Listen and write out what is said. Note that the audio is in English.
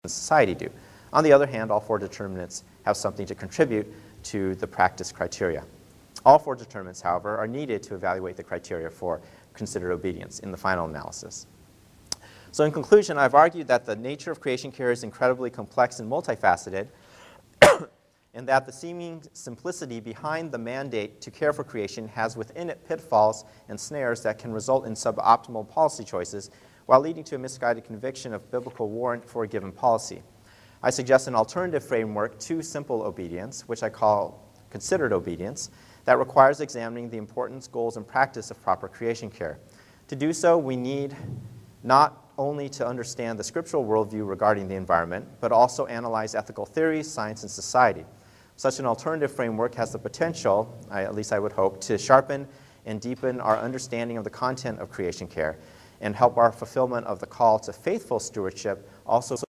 society do. On the other hand, all four determinants have something to contribute to the practice criteria. All four determinants, however, are needed to evaluate the criteria for considered obedience in the final analysis. So in conclusion, I've argued that the nature of creation care is incredibly complex and multifaceted, and that the seeming simplicity behind the mandate to care for creation has within it pitfalls and snares that can result in suboptimal policy choices while leading to a misguided conviction of biblical warrant for a given policy. I suggest an alternative framework to simple obedience, which I call considered obedience, that requires examining the importance, goals, and practice of proper creation care. To do so, we need not only to understand the scriptural worldview regarding the environment, but also analyze ethical theories, science, and society. Such an alternative framework has the potential, at least I would hope, to sharpen and deepen our understanding of the content of creation care and help our fulfillment of the call to faithful stewardship also